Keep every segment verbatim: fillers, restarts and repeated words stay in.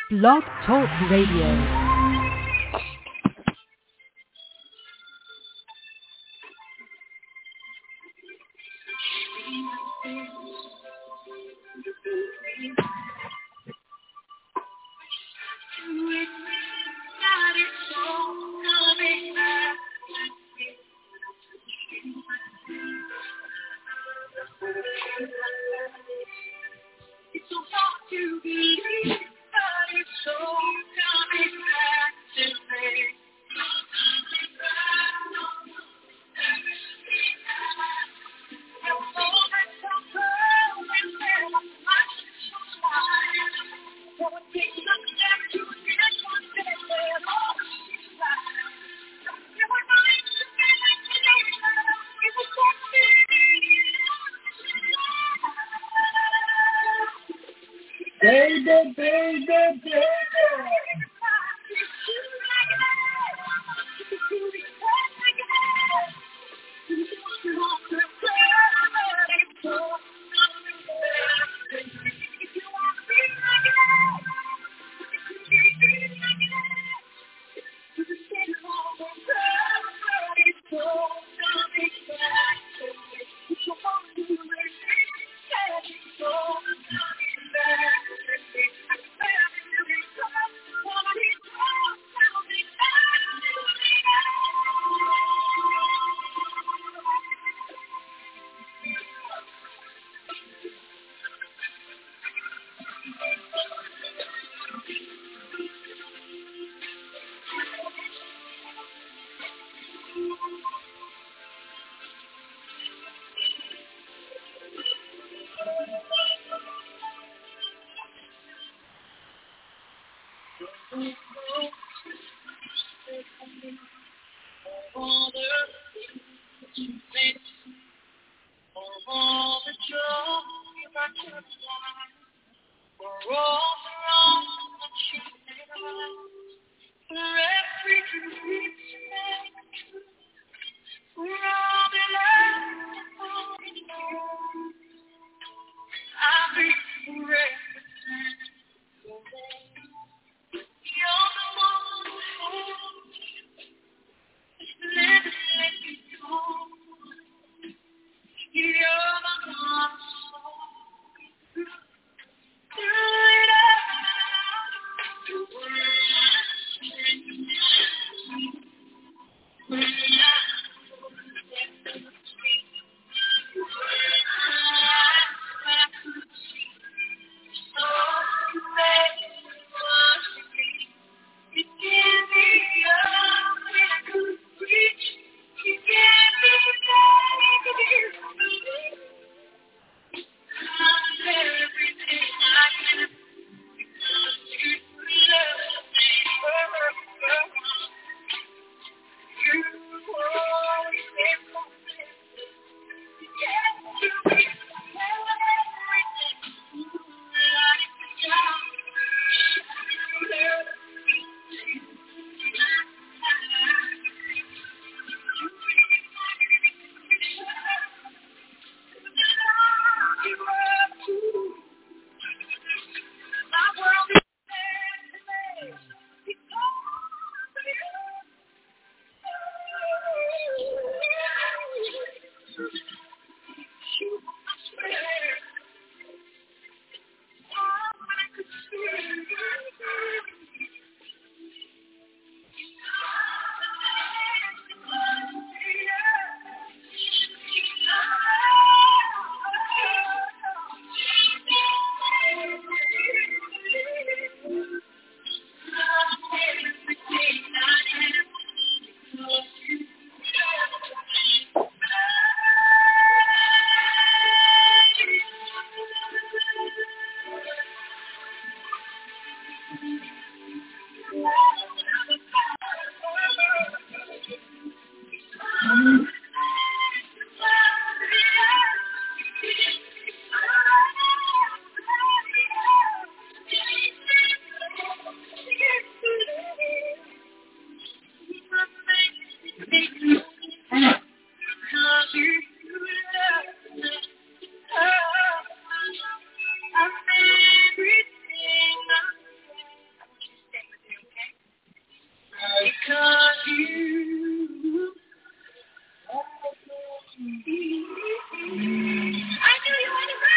Blog Talk Radio. Baby, baby, baby. you. I knew you wanted to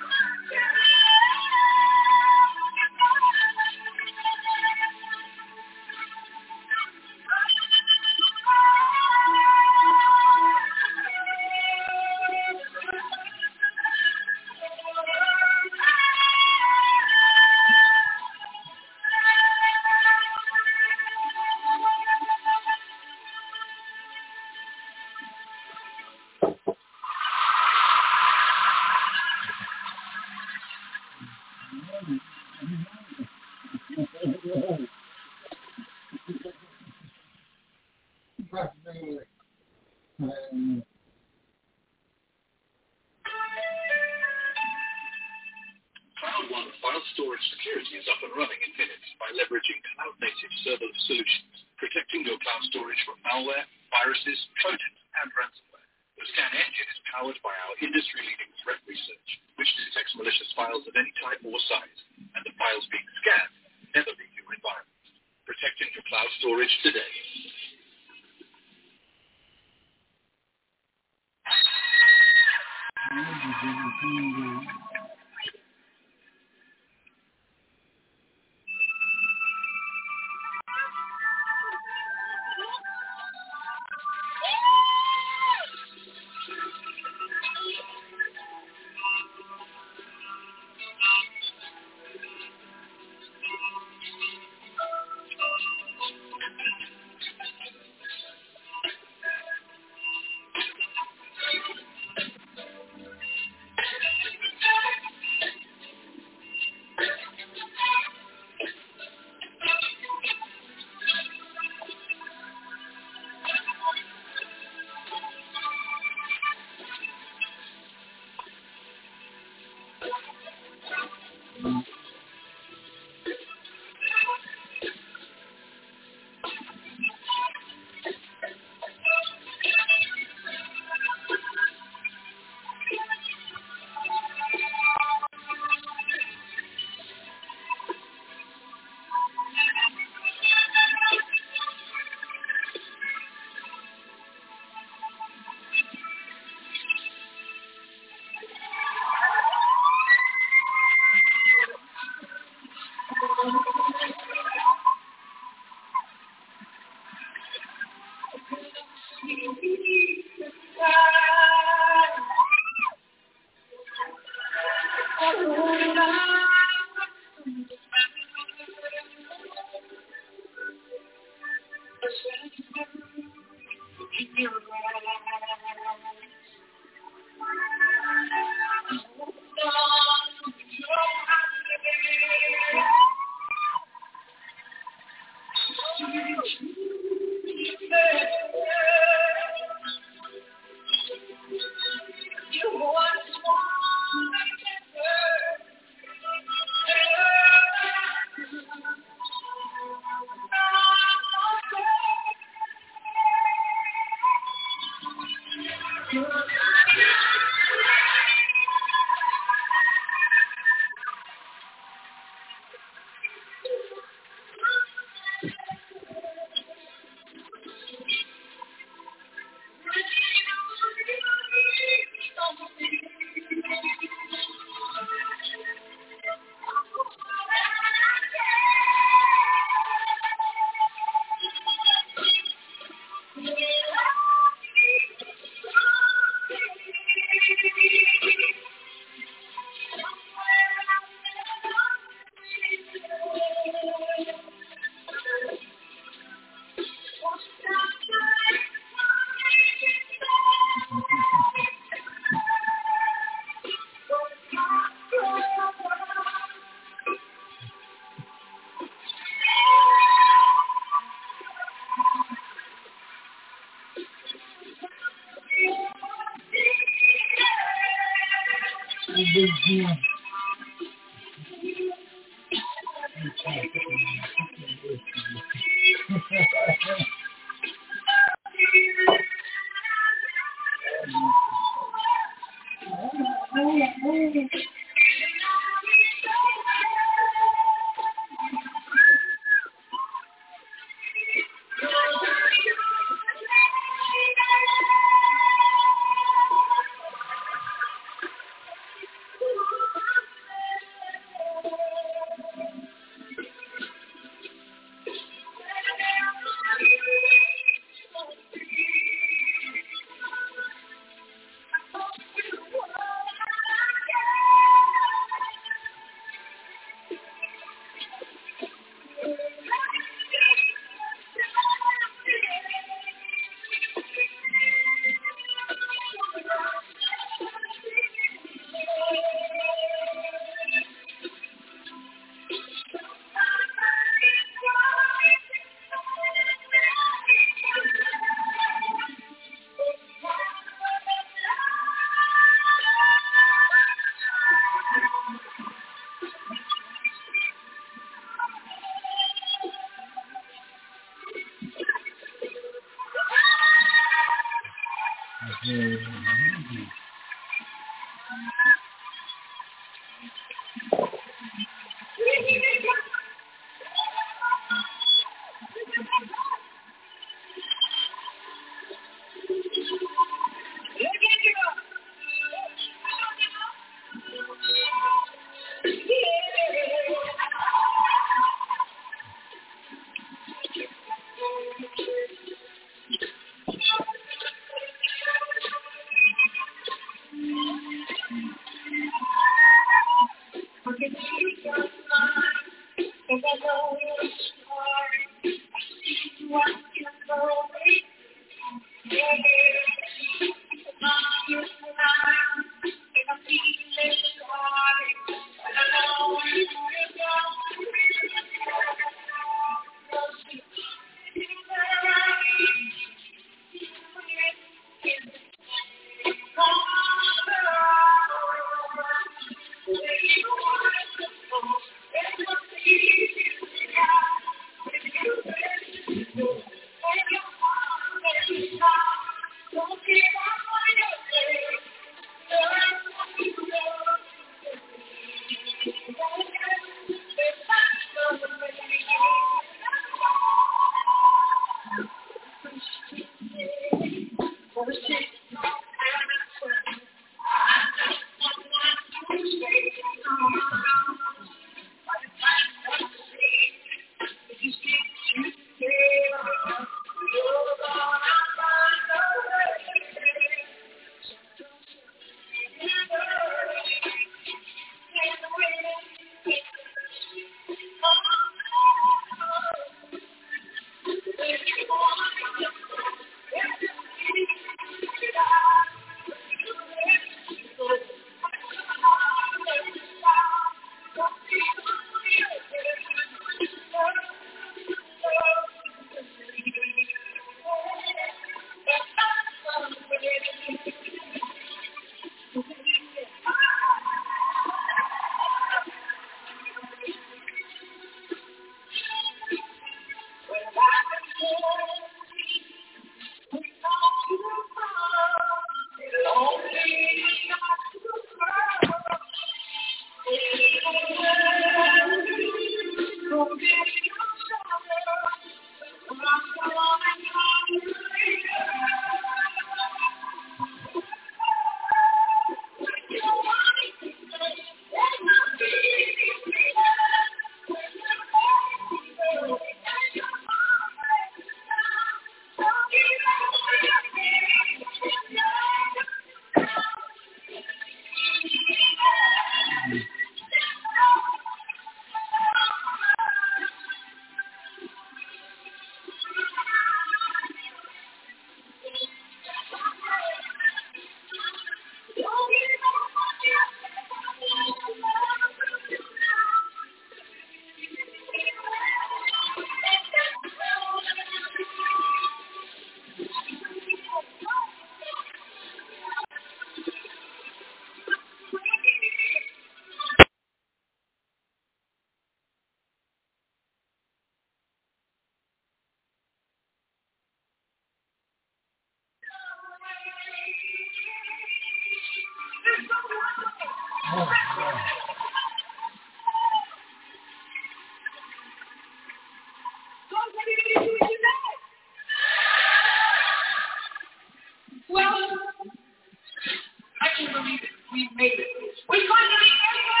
we made it. We finally made it.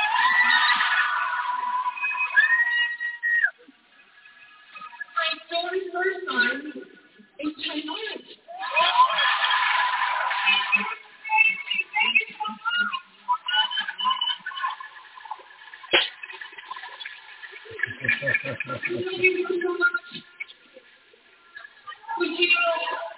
My very first time in Thailand. Thank you so much. We feel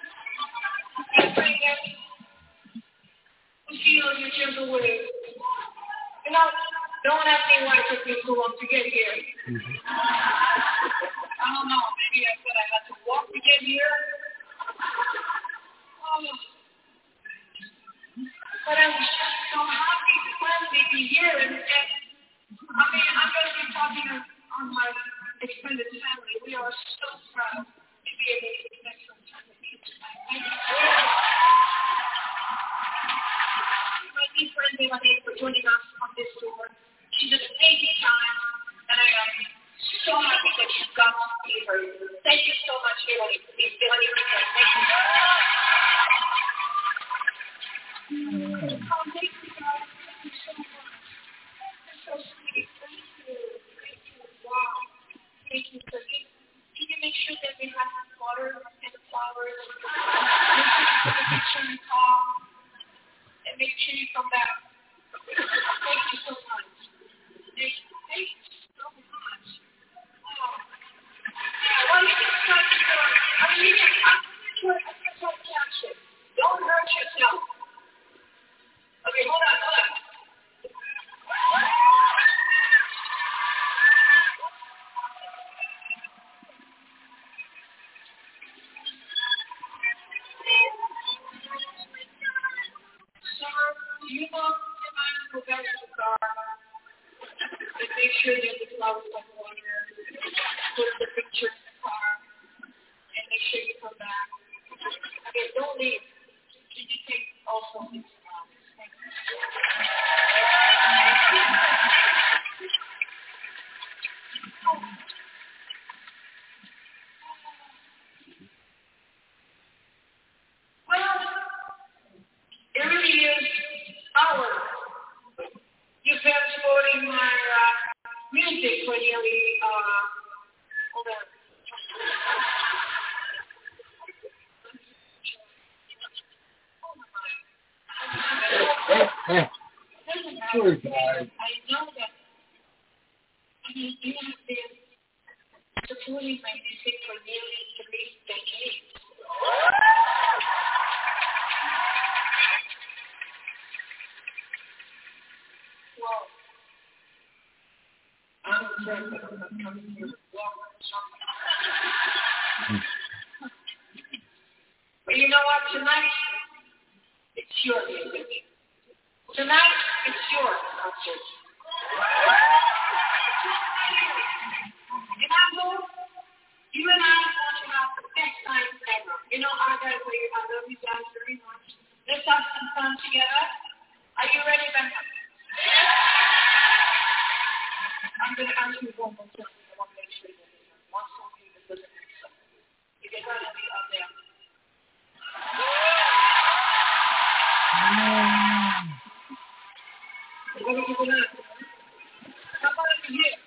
we feel your gentle way. You know, don't ask me why it took me so long to get here. Mm-hmm. I don't know. Maybe I said I had to walk to get here. Oh. But I'm so happy to finally be here. And, and I mean, I'm going to be talking on my extended family. We are so proud to be able to spend some time with you tonight. My dear friend, Melanie, for joining us on this tour. She's an amazing time, and I am so happy that you got to see her. Thank you so much, Melanie. Please, Melanie, thank you. Oh, thank you, guys. Thank you so much. You're so sweet. Thank you. Thank you. Wow. Thank you. So can, can you make sure that we have water and flowers? Make sure you put a picture in the car. And make sure you come back. Thank you so much. Thank you. Thank you so much. Wow. Yeah, well, you can try to go. I mean, you can, I'm going to try to catch it. Don't hurt yourself. Okay, hold on, hold on. Do you want to mind to go back to the car and make sure that the flowers have water, put the picture in the car, and make sure you come back? Okay, don't leave. Can you take also these flowers? Thank you. Well, it really is hours. You've been supporting my uh, music for nearly, uh, hold on. Doesn't matter. I know that. I mean, you have been supporting my music for nearly three decades. Well, I'm afraid that I'm not coming here to walk or something. But you know what? Tonight, it's your music. Tonight, it's your concert. And I hope you and I want to have the best time ever. You know, I gotta say, I love you guys very much. Let's have some fun together. Are you ready, Becca? I'm going to ask you one more time. I want to make sure that there's one song that doesn't make sense. You can try to be up there. What are you going to do? How about if you hear?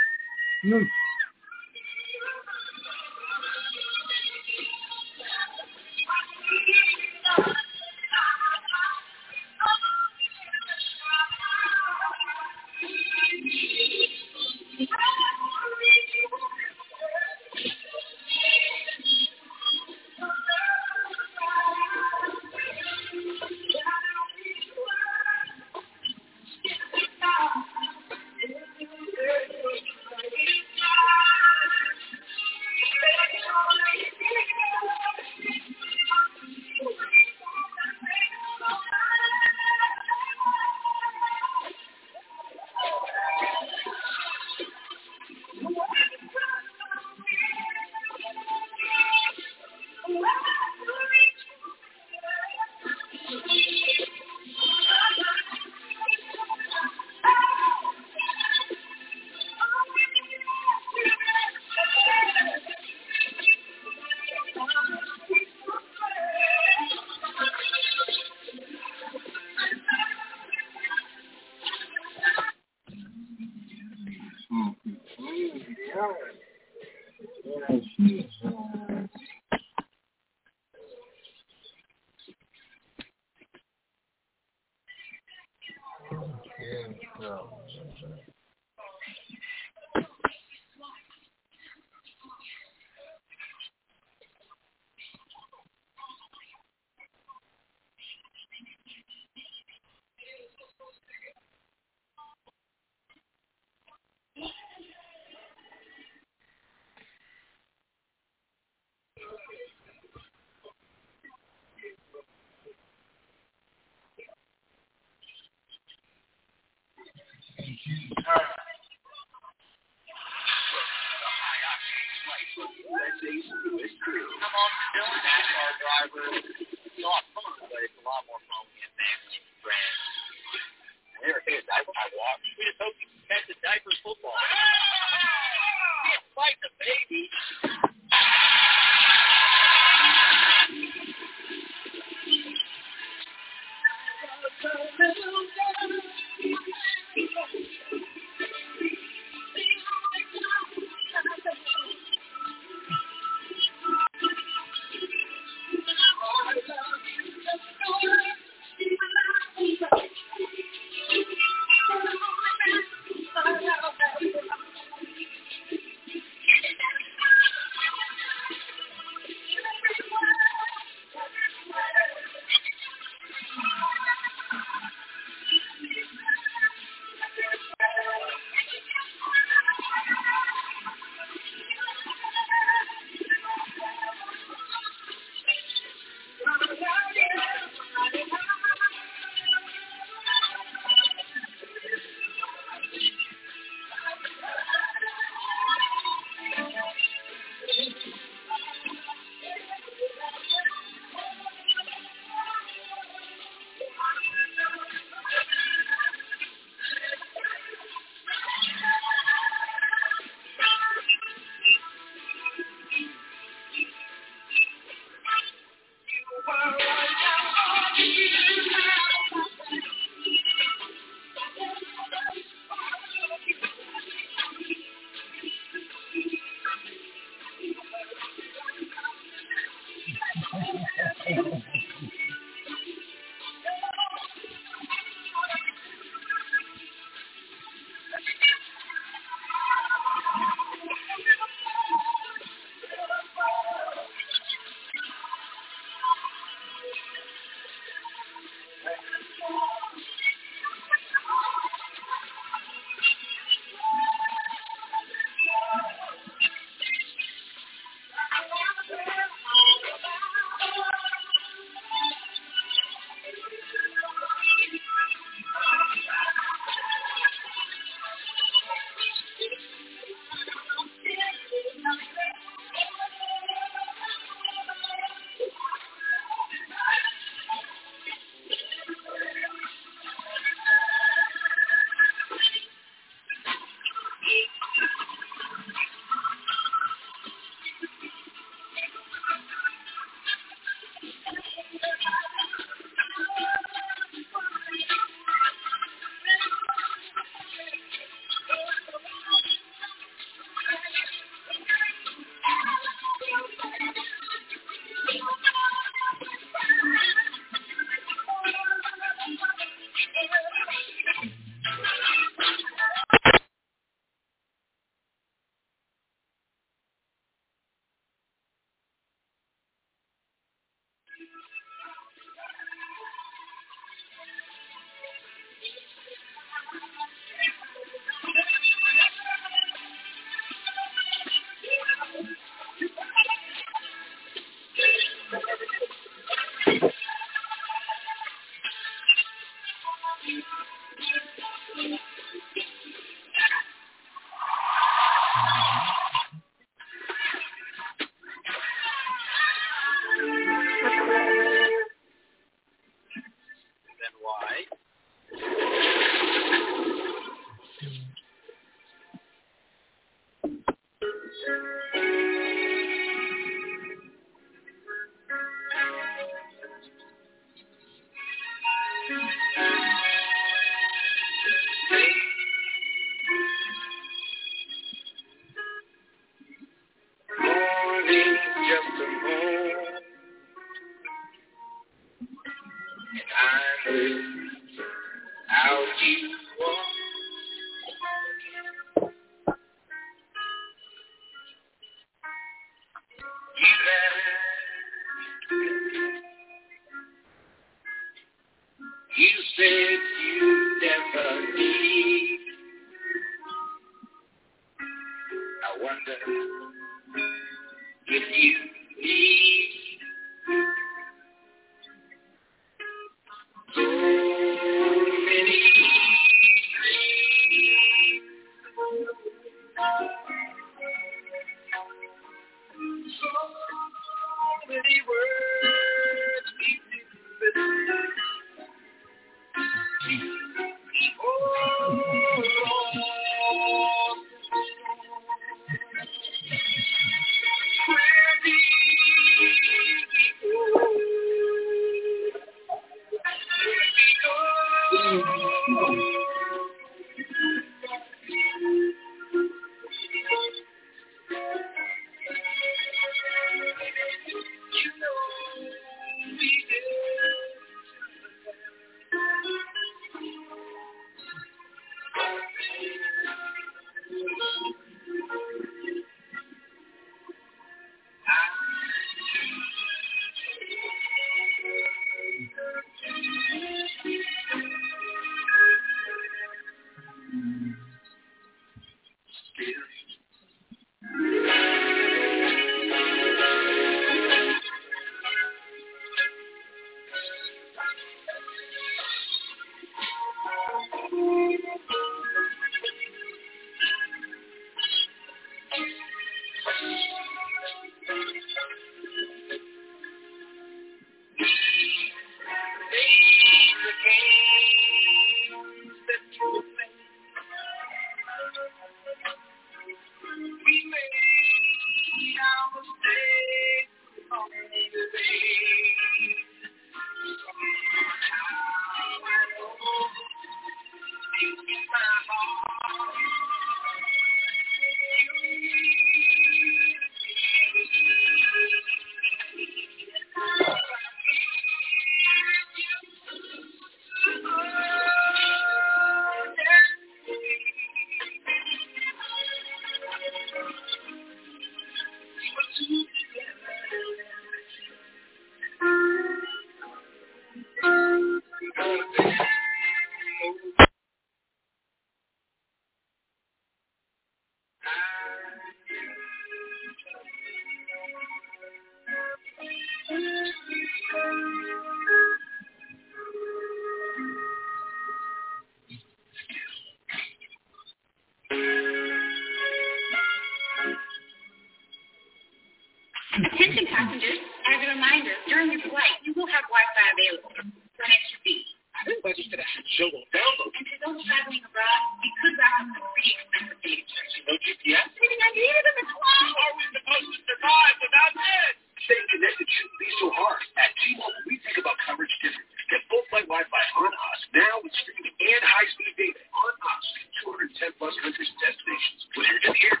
Attention passengers, as a reminder, during your flight, you will have Wi-Fi available for an extra fee. I didn't register that show on download. And for those traveling abroad, we could wrap up some pretty expensive data charges. No G P S? Everything I needed in the cloud. How are we supposed to survive without this? Staying connected shouldn't be so hard. At T-Mobile, we think about coverage differently. Get full flight Wi-Fi on us now with streaming and high-speed data on us in two hundred ten plus countries and destinations. When you're in the air.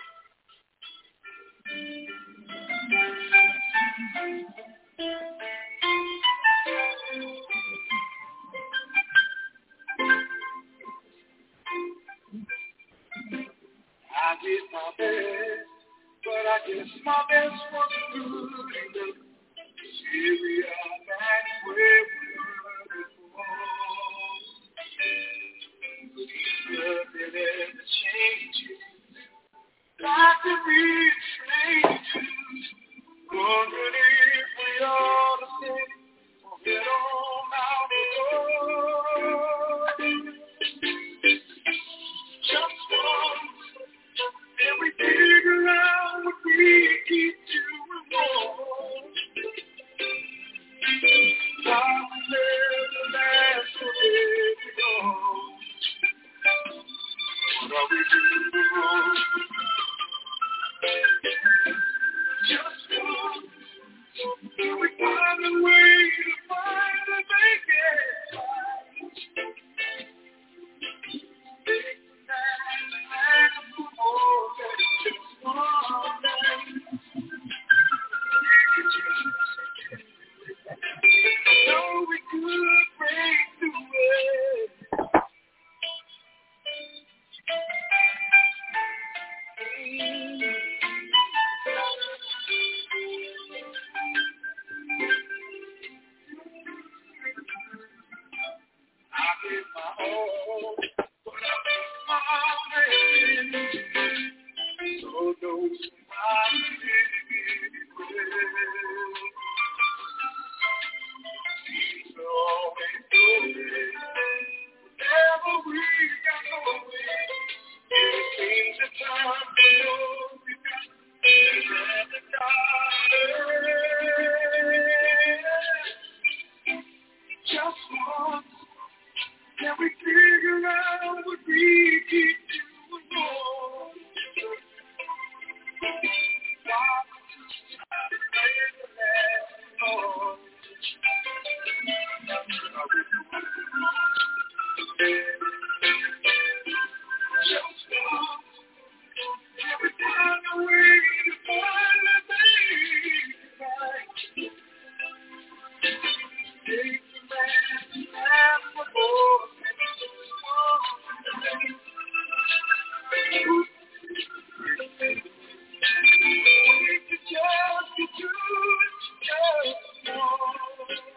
I did my best, but I guess my best wasn't good enough. Here we while we do the wrong. Just one, till we find a way to find and make it right. Take the man and the woman, just one night. No, we could break the way. I gave my all, but I put my hand. So those who might He's always good. Whenever we got away, it seems the time to know we got another time. Just once, can we figure out what we keep doing wrong? Why would you try to play the last song? Just once, can we find a way to find the thing right? Take the man and the boy. We could just get to it, just once.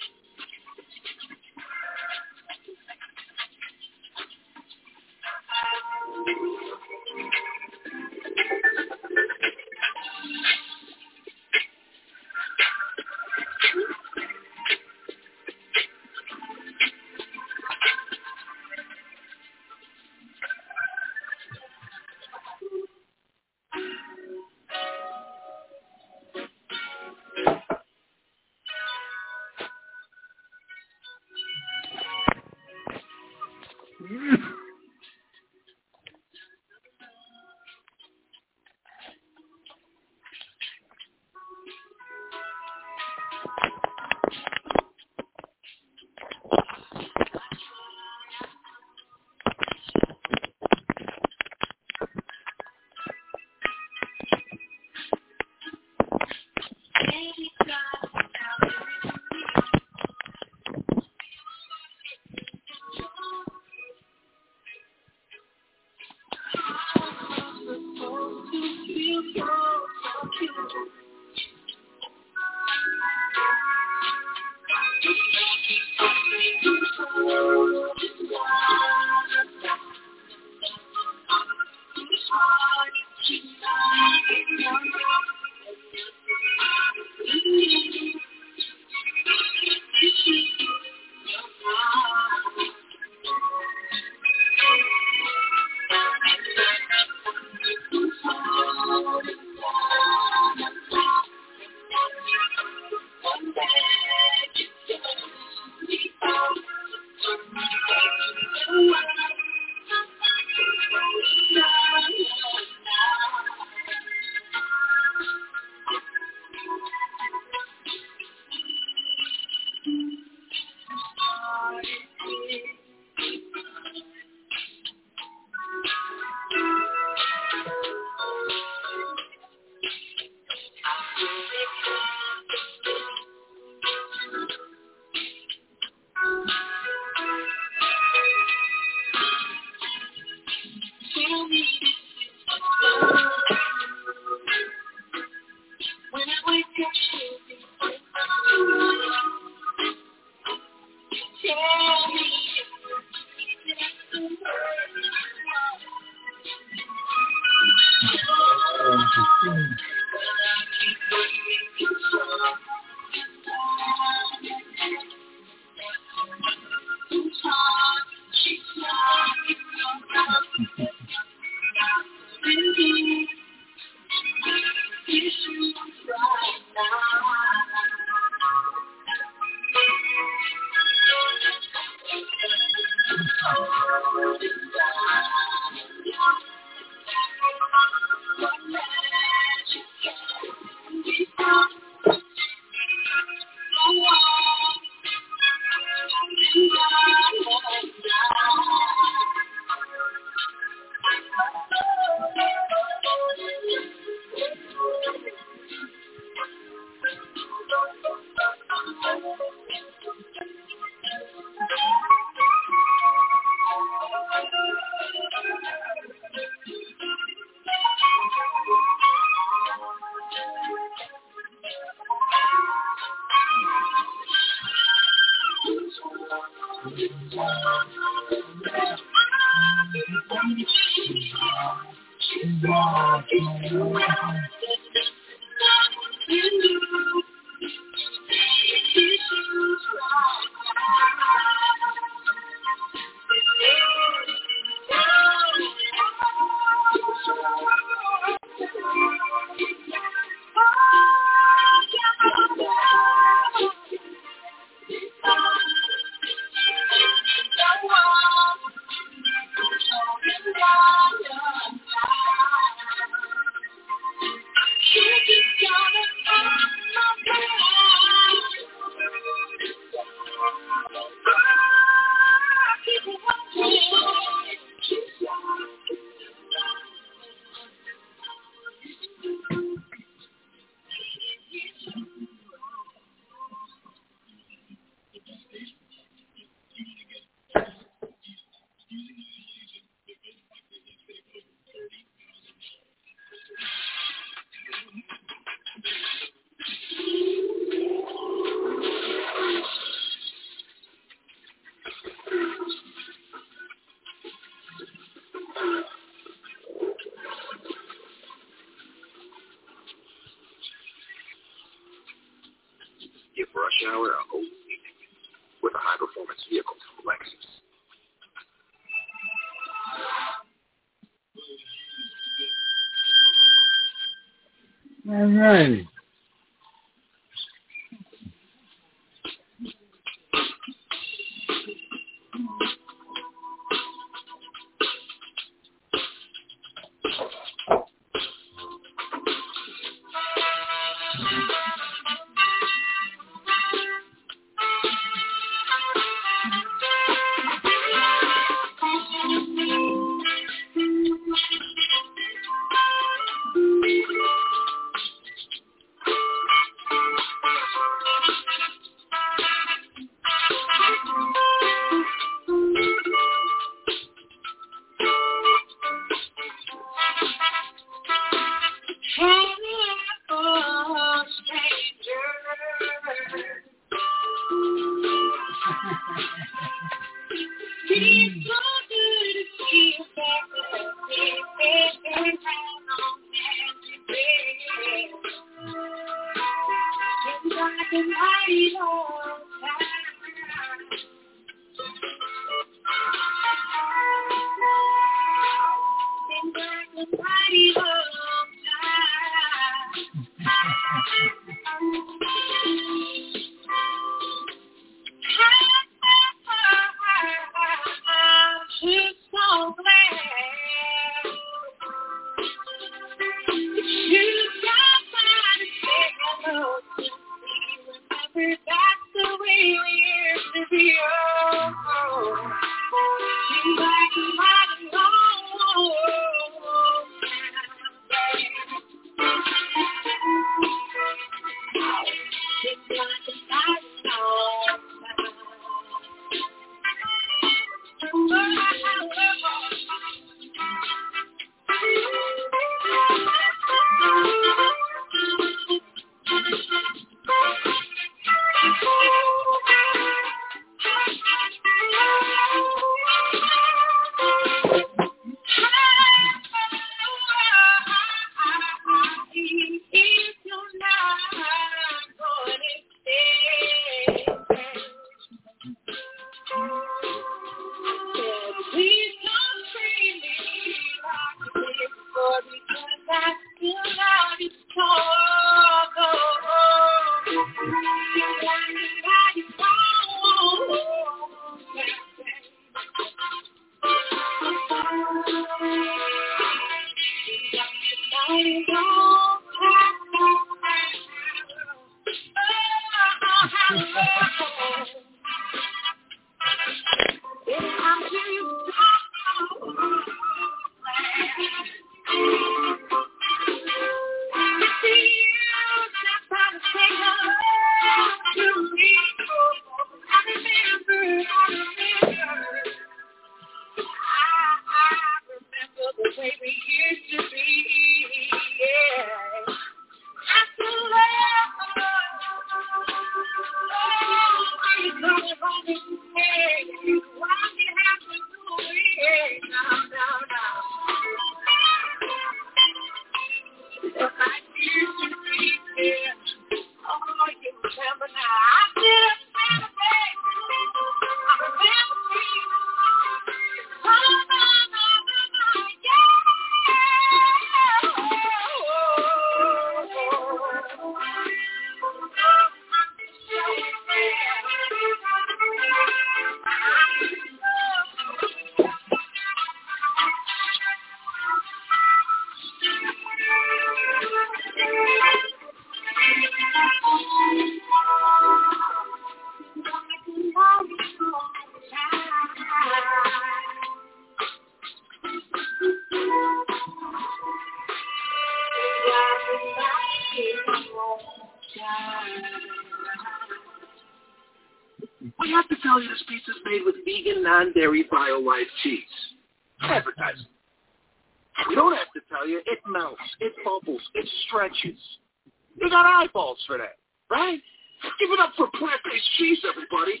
We have to tell you this pizza's made with vegan, non-dairy, bio-life cheese. Advertising. We don't have to tell you. It melts. It bubbles. It stretches. You got eyeballs for that, right? Give it up for plant-based cheese, everybody.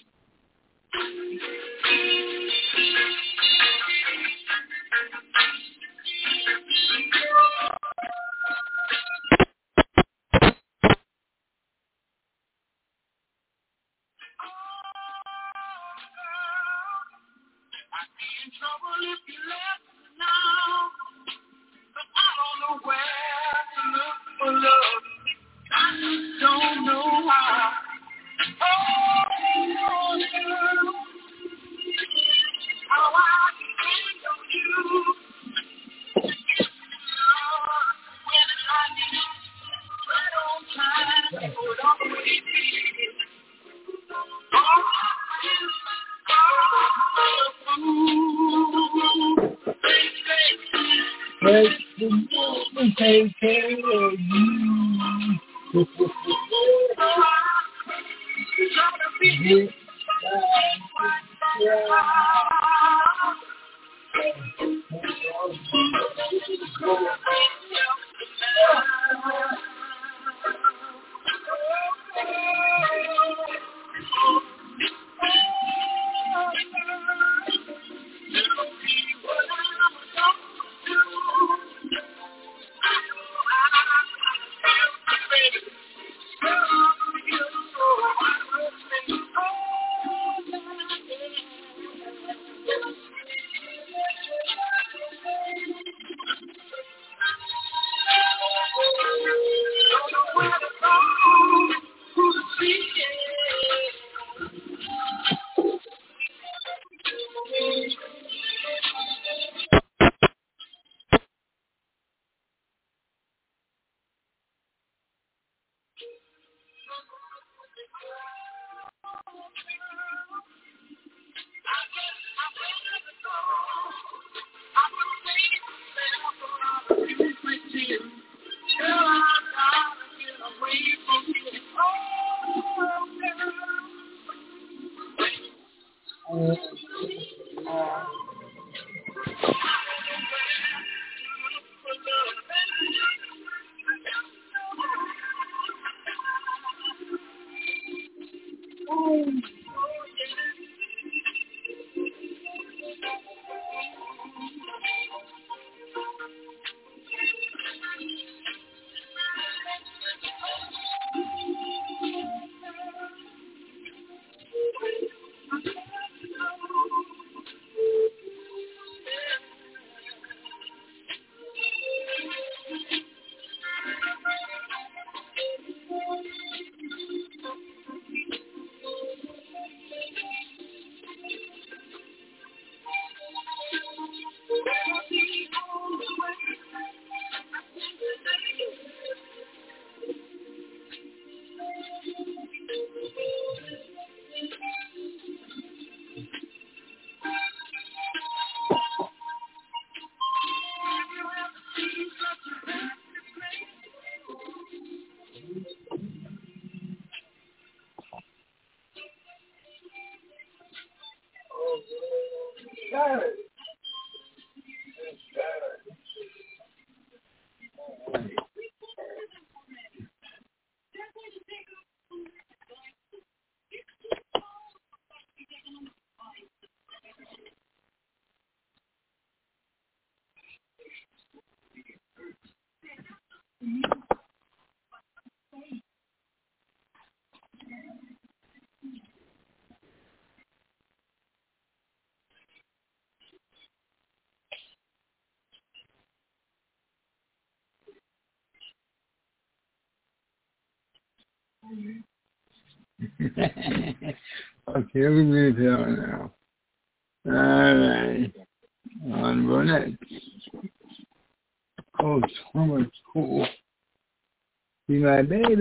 I'd be in trouble if you left me now, but I don't know where to look for love. I just don't know how. Oh, girl, how I depend on you. When I need right on time, it would always be. Oh, Let the woman take care of you. Get got it. Okay, we're going to tell now. All right. On Bonnet. Oh, so much cool. Be my baby.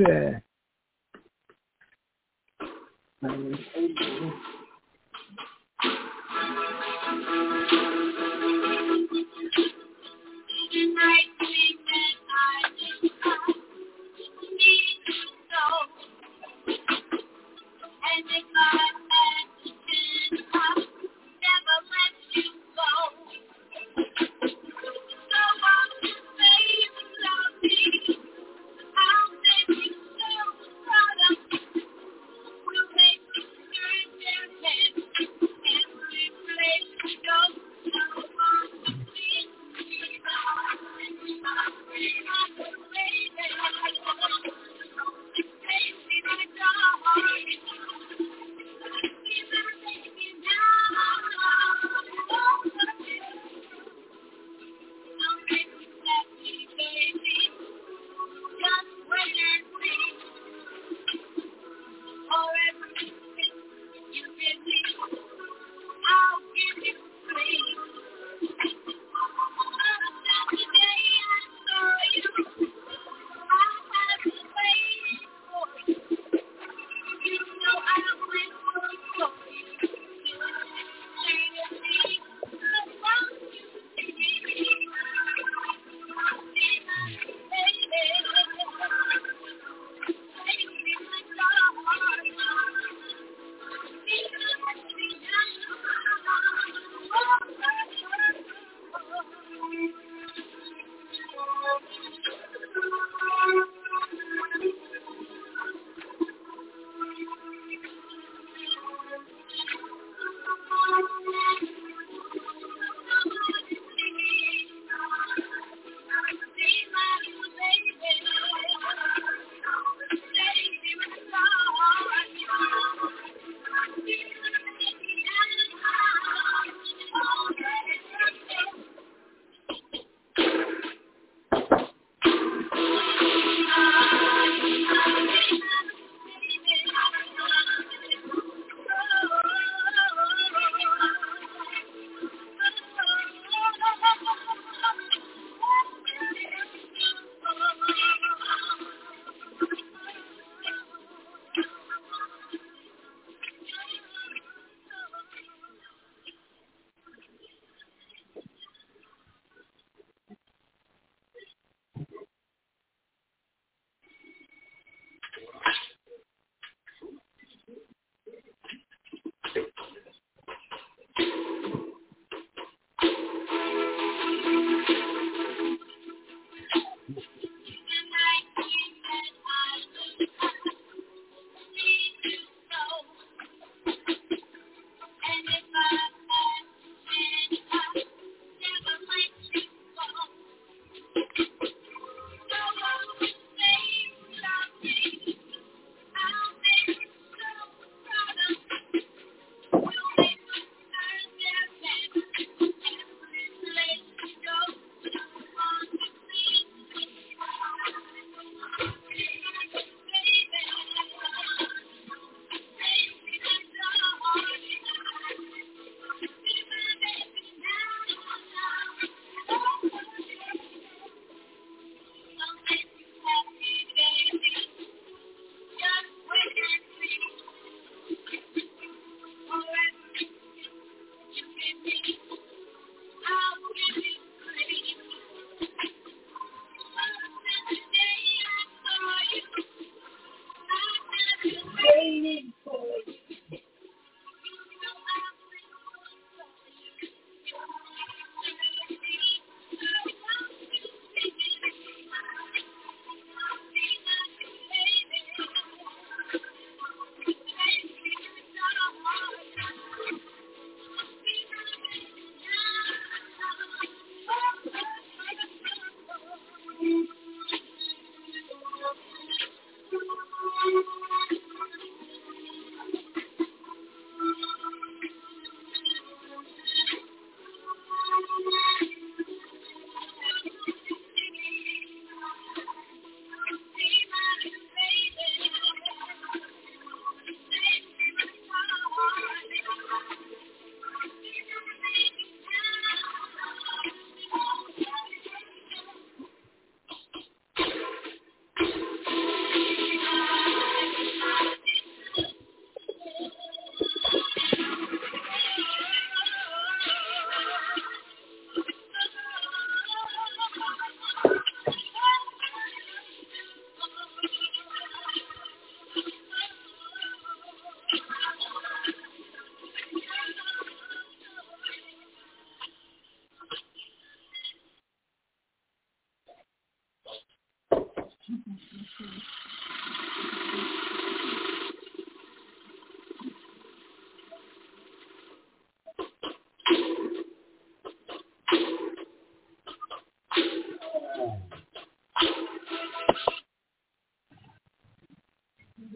And if I had to choose, I never let you go. So won't you say you love me? I'll make you so proud of me. We'll make you turn your head and replace your so won't you please be mine?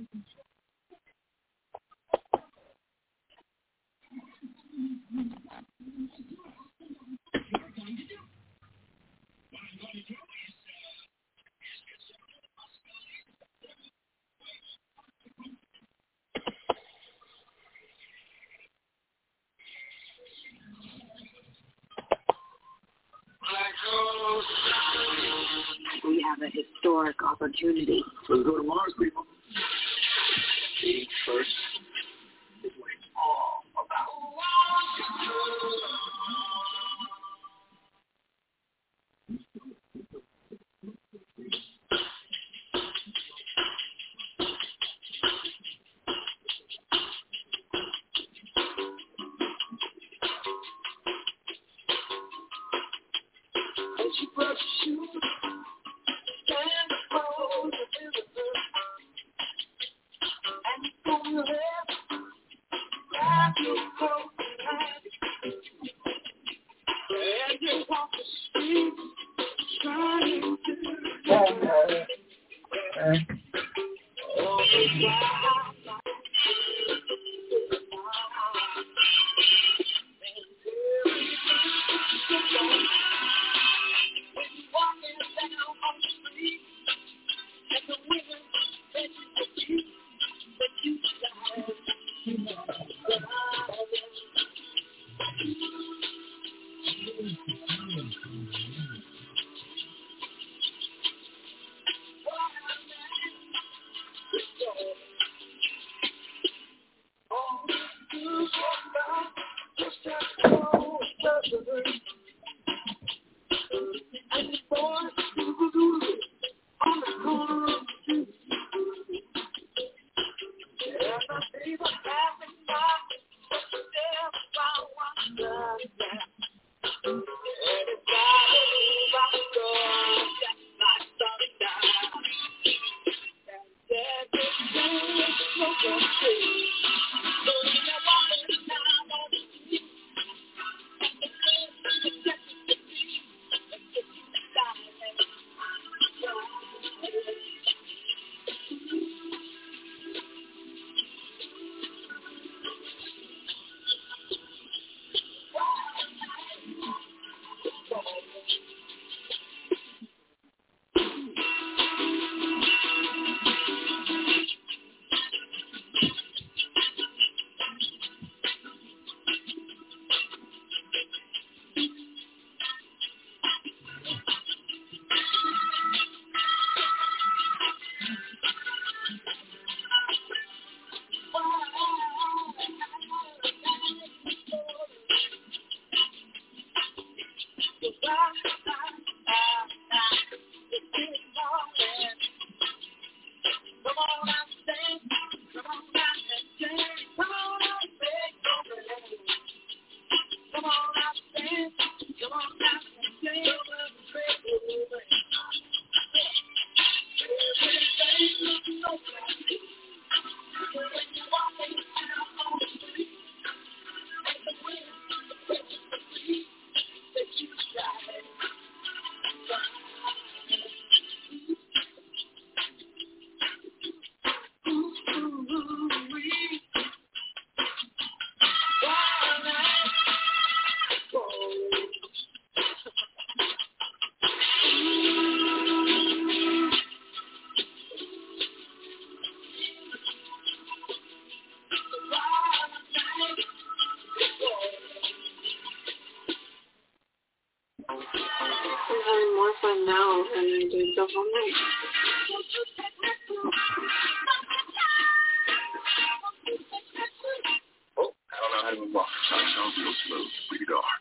We have a historic opportunity. Let's go to Mars, people. Being first is what it's all about. As you brush your shoes, stand close to the and you pull your hair, grab your coat and you walk the street, trying to all the while. Now and I did the whole night. Oh, I don't know how to move on. Sounds real smooth. We can go.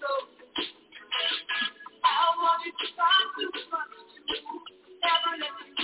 Never let me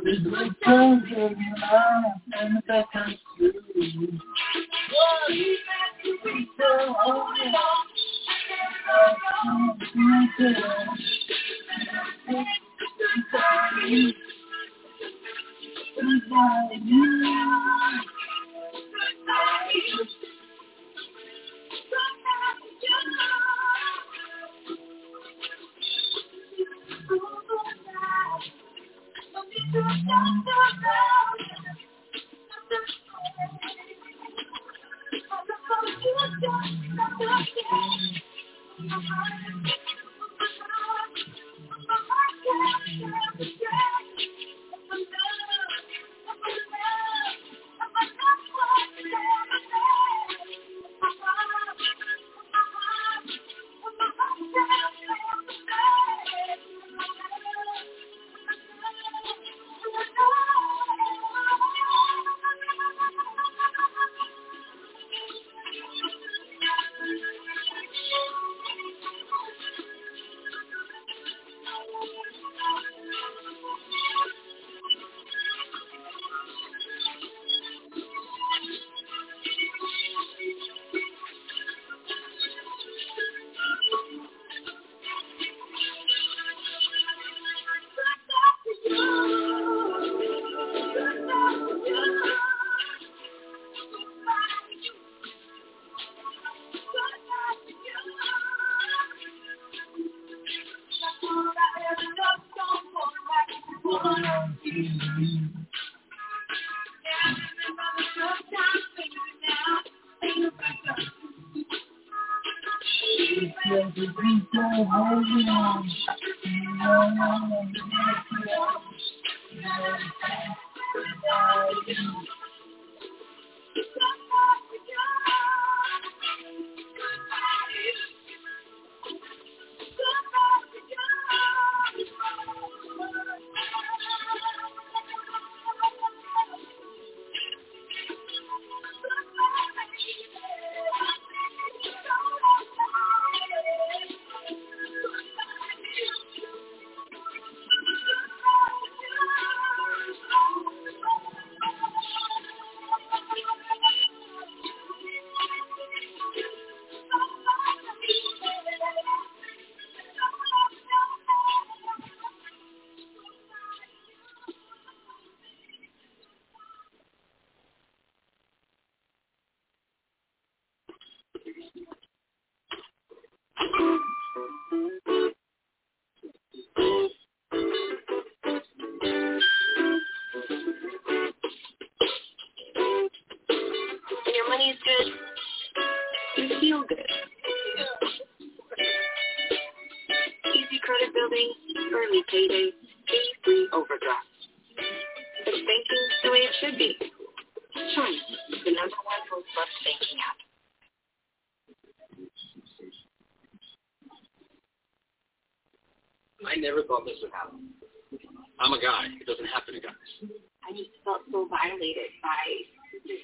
I never thought this would happen. I'm a guy. It doesn't happen to guys. I just felt so violated by this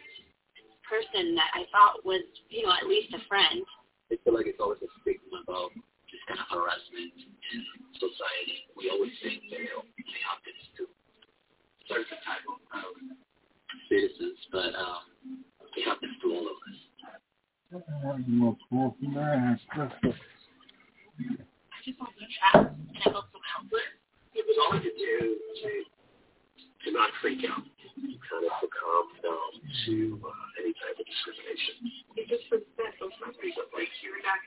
person that I thought was, you know, at least a friend. I feel like it's always a stigma about this kind of harassment in society. We always think that it only happens to certain type of um, citizens, but um, it happens to all of us. I just felt so trapped, and I felt so helpless. It was all I could do to, to not freak out, kind of succumb um, to uh, any type of discrimination. It just was that those memories of like hearing that.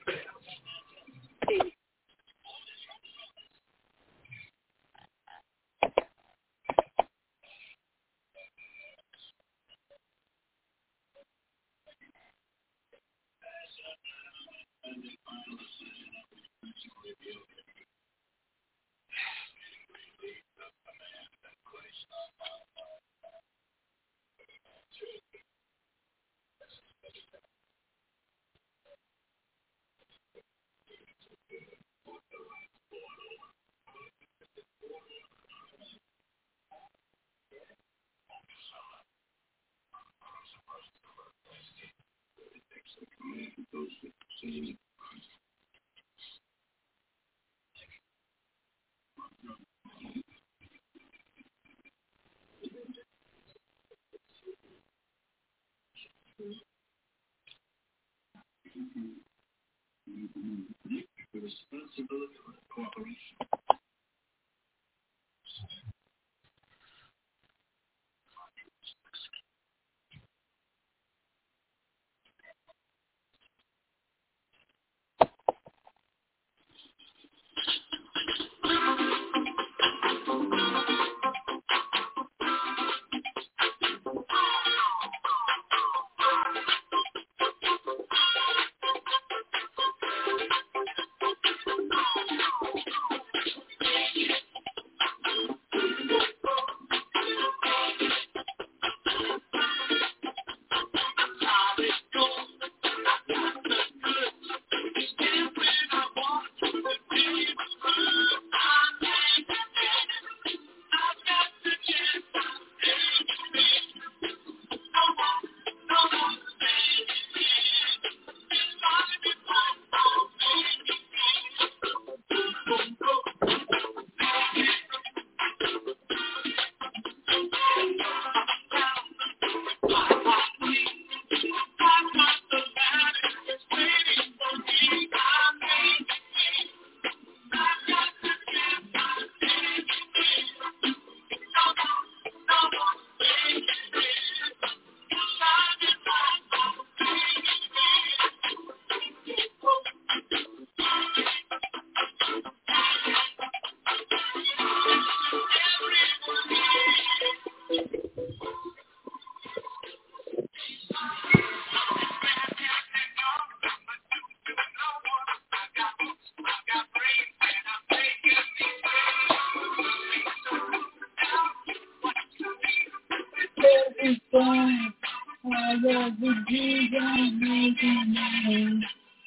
is gone. I love the Jesus making name.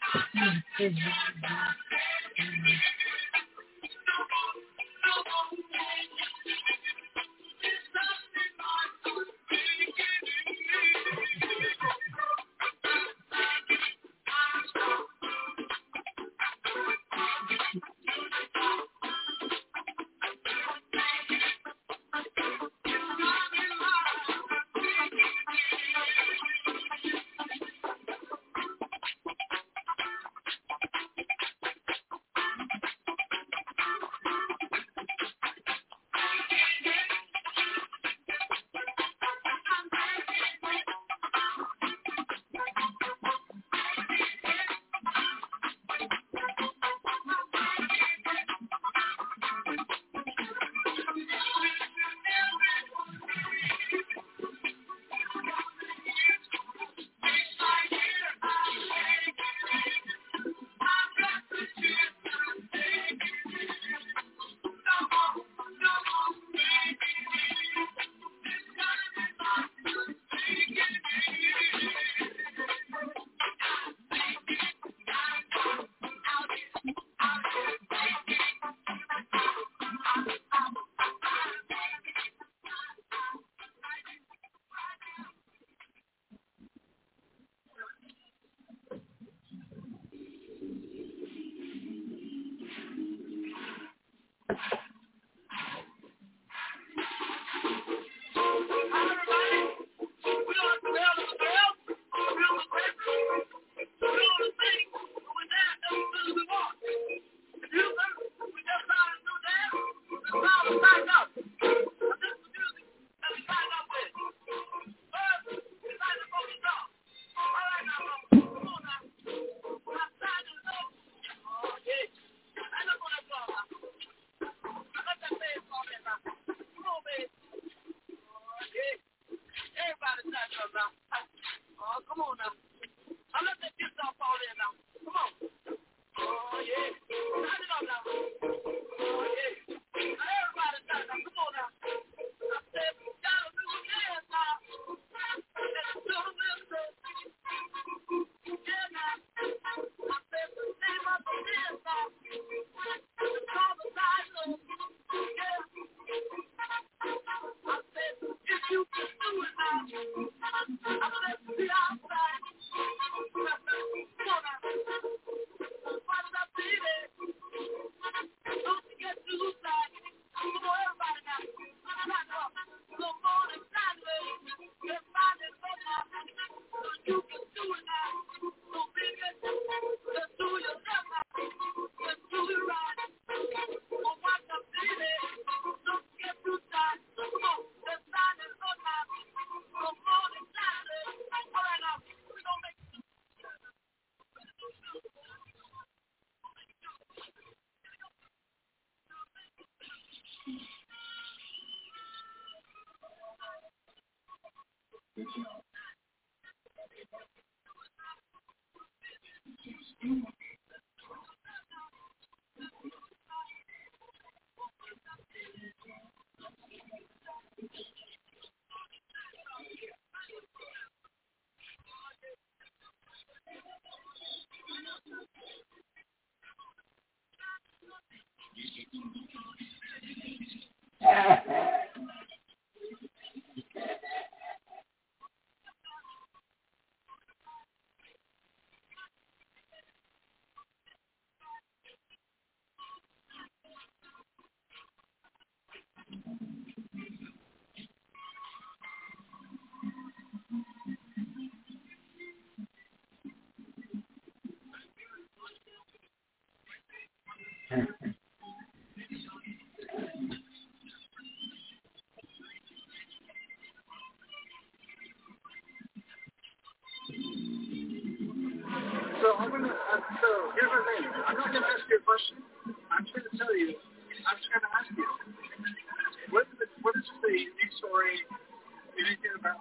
So I'm gonna. Uh, so here's the thing. I'm not gonna ask you a question. I'm just gonna tell you. I'm just gonna ask you. What is the, what is the unique story? Anything about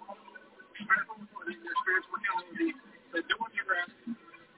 your experience working on the that no one ever asked?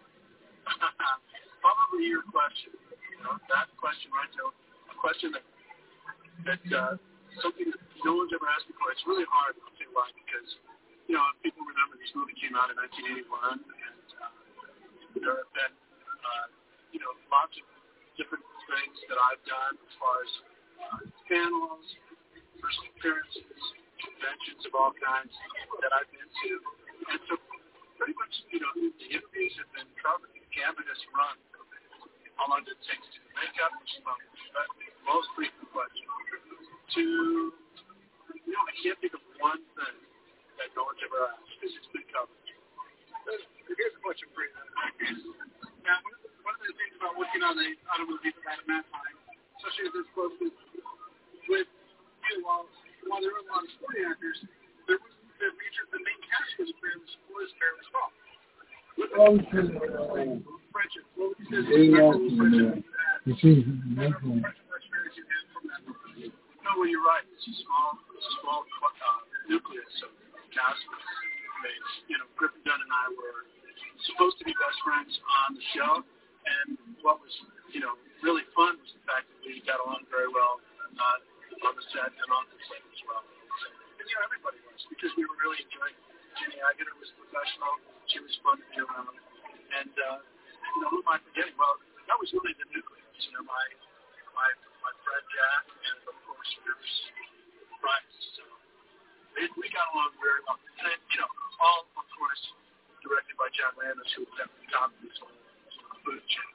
Probably your question. You know that question right now. A question that that uh, something that no one's ever asked before. It's really hard to a lot because, you know, people remember this movie came out in nineteen eighty-one, and uh, there have been, uh, you know, lots of different things that I've done as far as uh, panels, personal appearances, conventions of all kinds that I've been to. And so pretty much, you know, the interviews have been covered. The gamut has run. How long did it take to do the makeup? But most frequent question. To, you know, I can't think of one thing that no one's ever asked because it's been covered. Here's a question for you. Now, one of the things about working on a, on a movie for that amount of time, especially this close with, with you, while, while there were a lot of supporting actors, there was the major, the main cast was fairly, was fairly small. Oh, friendship. What would you say is the memorable friendship you had? Memorable friendship experience you had from that movie? No, well, you're right. It's a small, it's a small uh, nucleus of cast mates. You know, Griffin Dunn and I were supposed to be best friends on the show, and what was, you know, really fun was the fact that we got along very well uh, on the set and on the set as well. And, you know, everybody was, because we were really enjoying it. Jenny Agutter was professional. She was fun to be around. And, uh, you know, who am I forgetting? Well, that was really the nucleus. You know, my my my friend Jack, and of course, there's Bryce. So we, we got along very well. And, you know, all, of course, directed by John Landis, who was at the top of this whole food chain.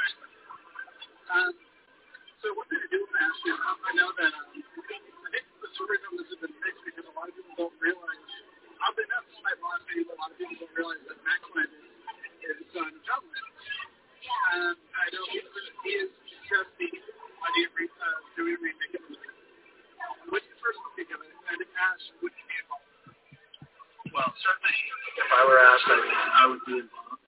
Um, so what did I do with that? You know, I know that um, I think the stories on this have been mixed because a lot of people don't realize. I've been up to my last video, but a lot of people don't realize that Max Landis is son of John Landis. Um, I know he, he is just the idea of uh, doing a remake of the movie. What's your first think of it? And if asked, would you be involved? Well, certainly, if I were asked, I, I would be involved.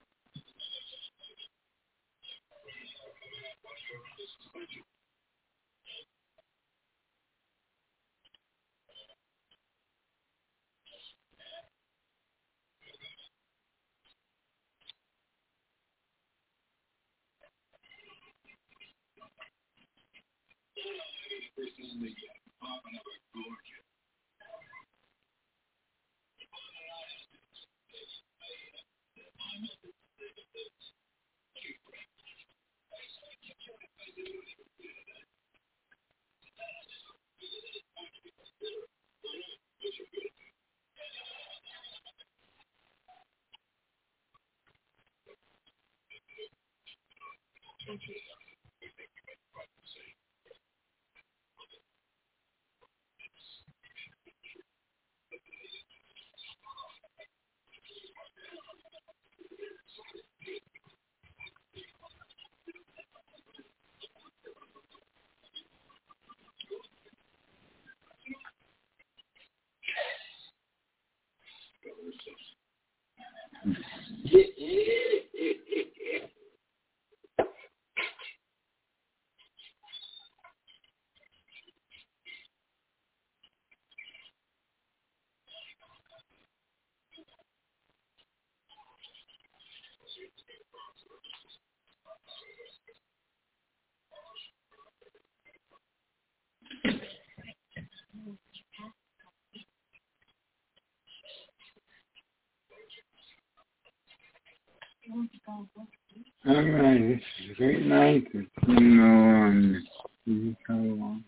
All right, this is a great night. It's been on. You come along.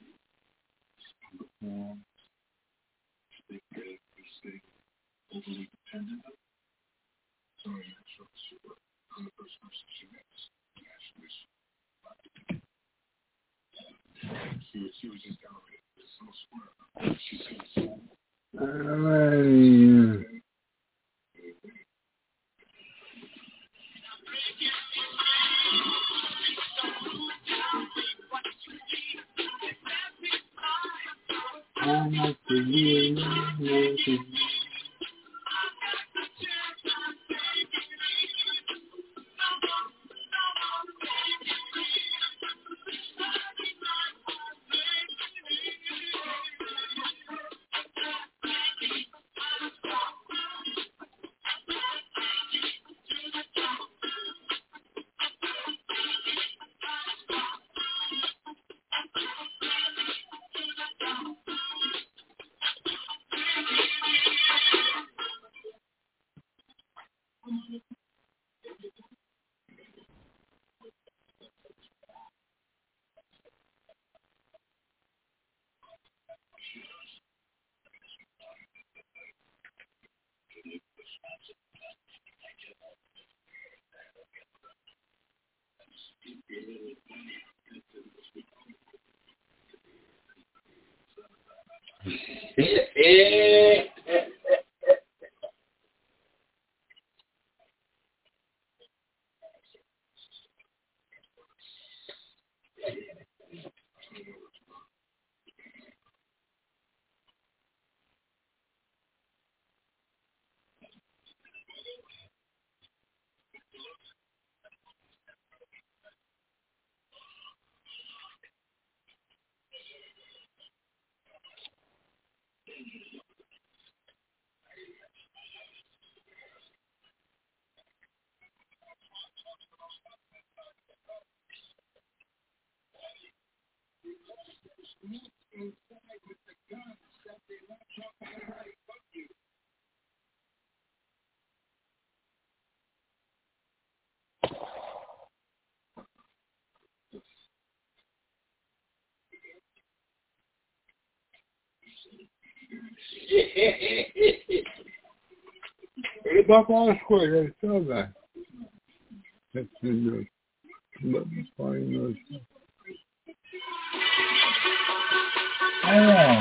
Overly dependent. Sorry, I'm so super. I'm the first person she makes. She was, she was just elevated. It's so smart. She says, all right. I'm not the real. What about all square? I saw that. That's in the let me find those. Oh.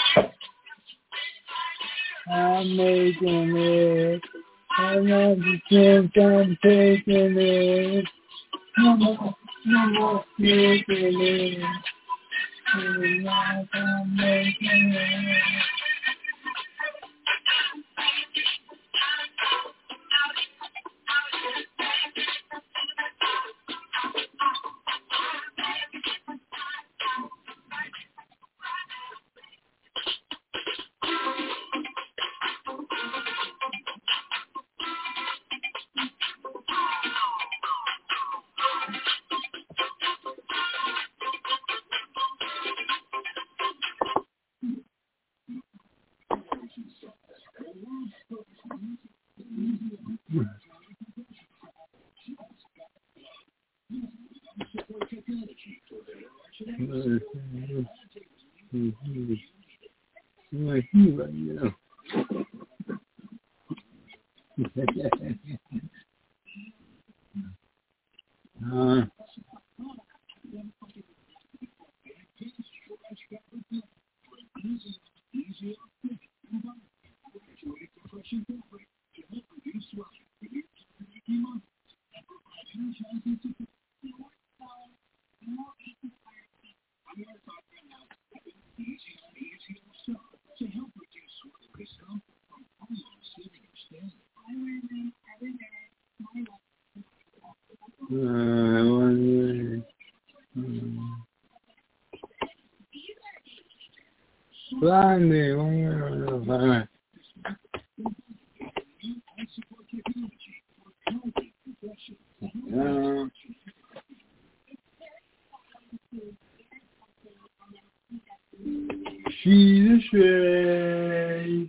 I'm making it. I'm not the chance I'm taking it. No more, no more making it. I'm making it. Like you right now. uh, Blindly, uh, she's a shade.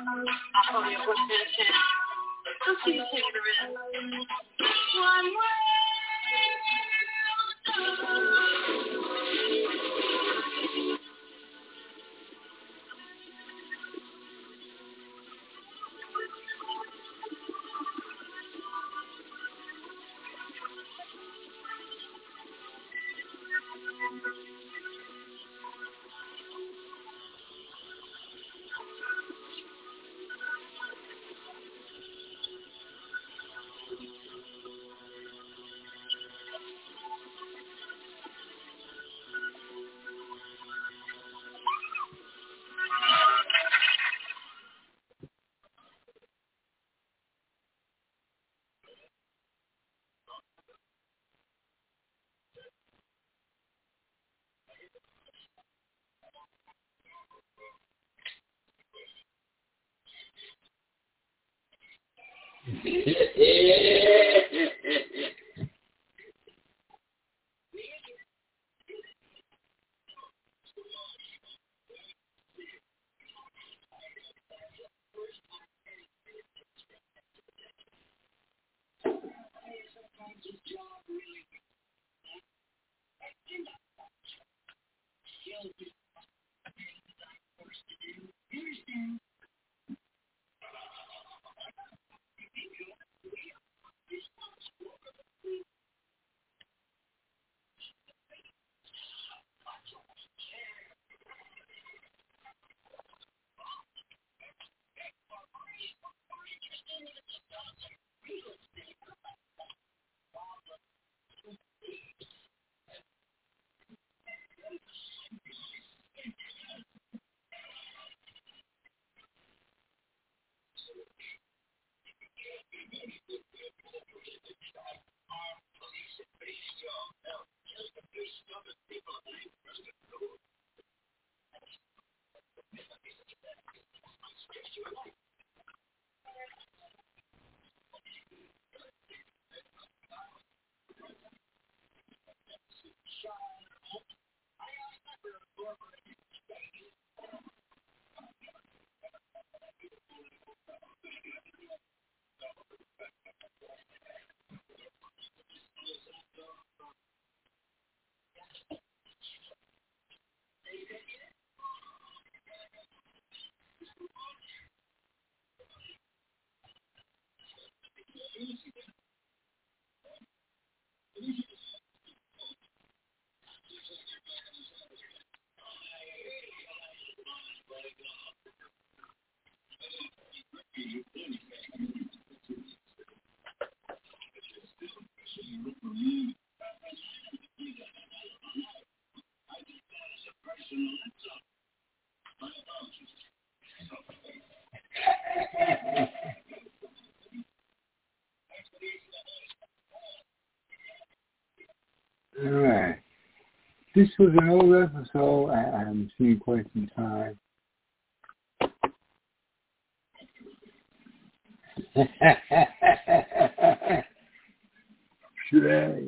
Oh, yeah, what's that chant? I'll see you take it around. One way. All right. This was an old episode. I, I haven't seen quite some time. Should I?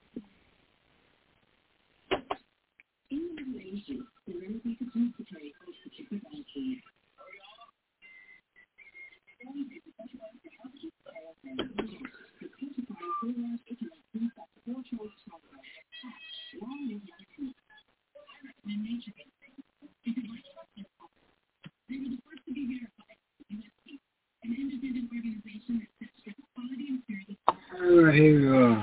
All right, here we go.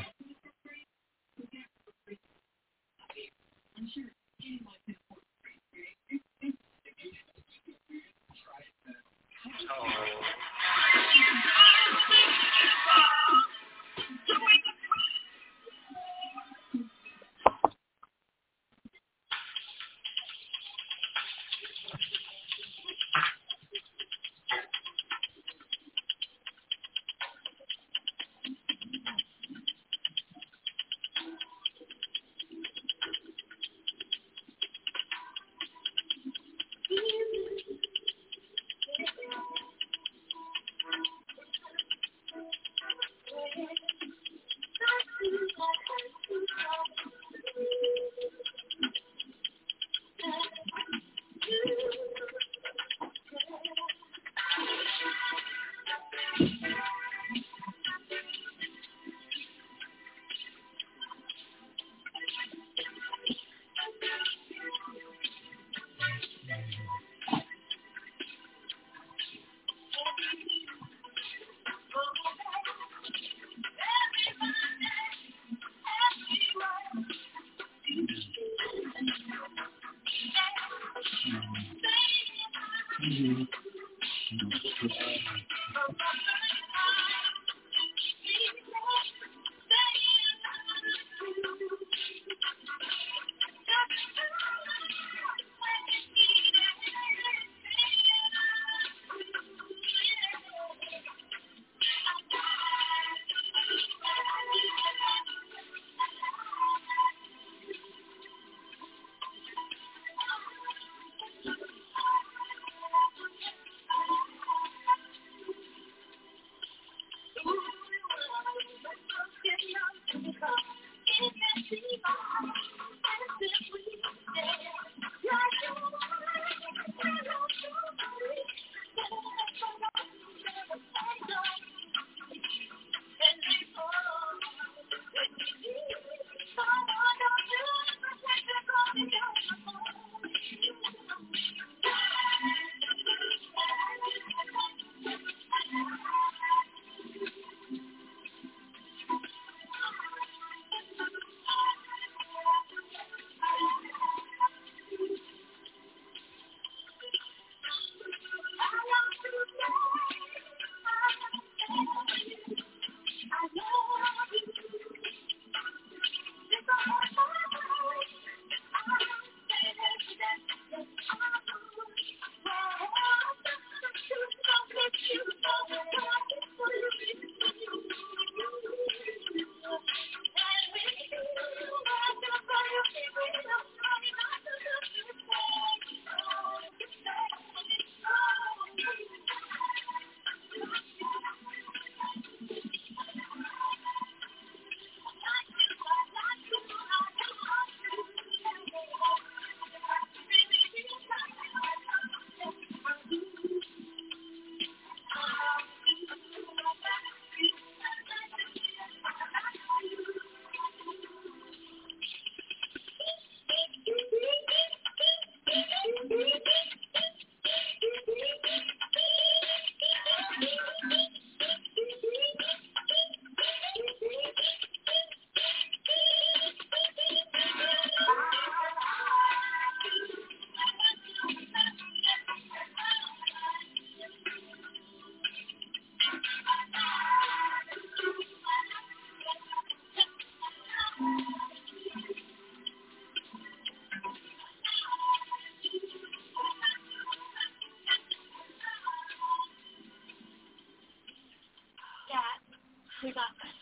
We got this.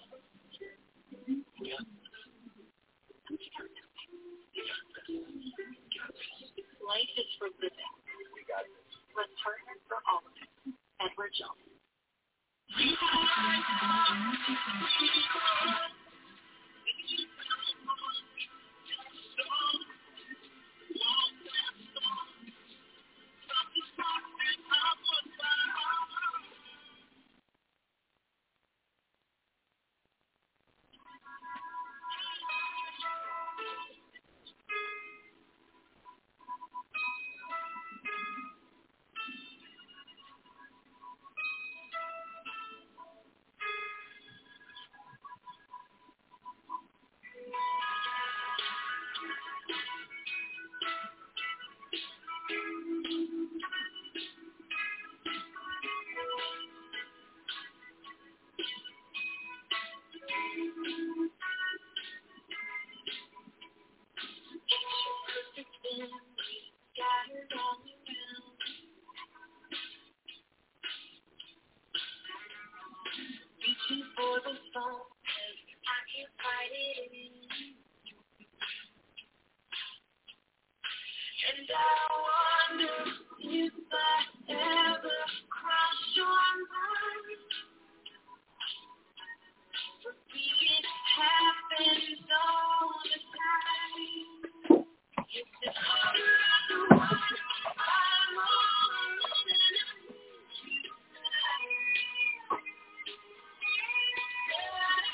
Life is for living. With partner for all of it. Edward Jones. For the phone, I can't fight it in. And I wonder if I ever cross your mind. But it happens all the time. It's the color of the one I'm on, and I need you tonight.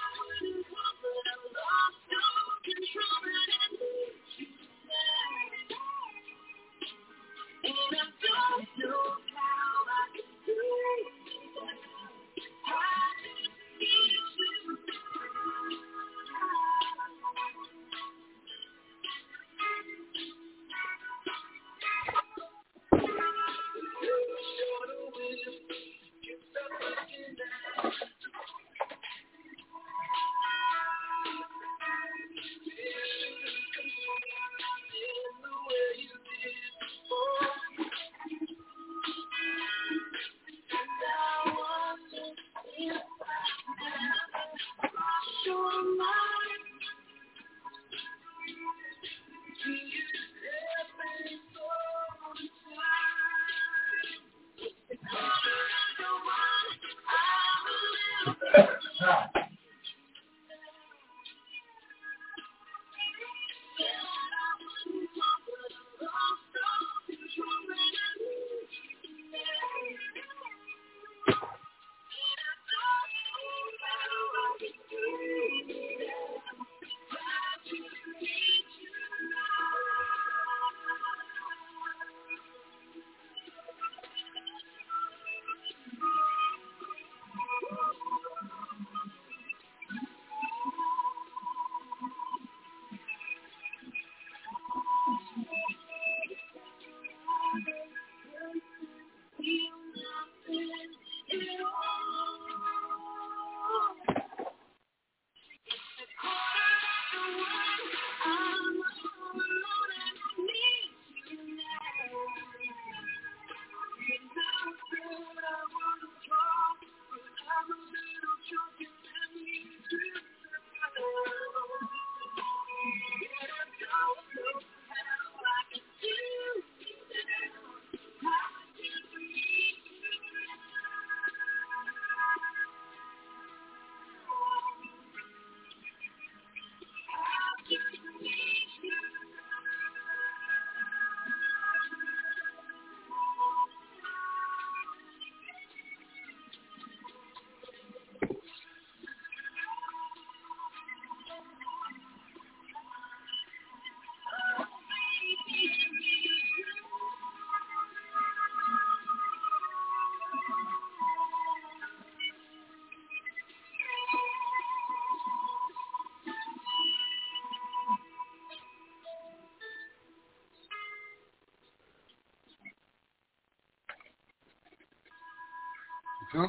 Huh?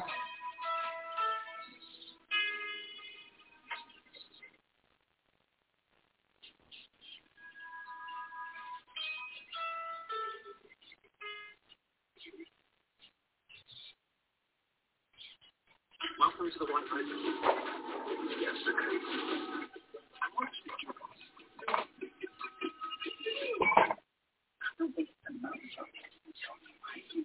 Welcome to the one hundred. Yesterday, I want to speak to you about I don't think it's enough something to tell me why you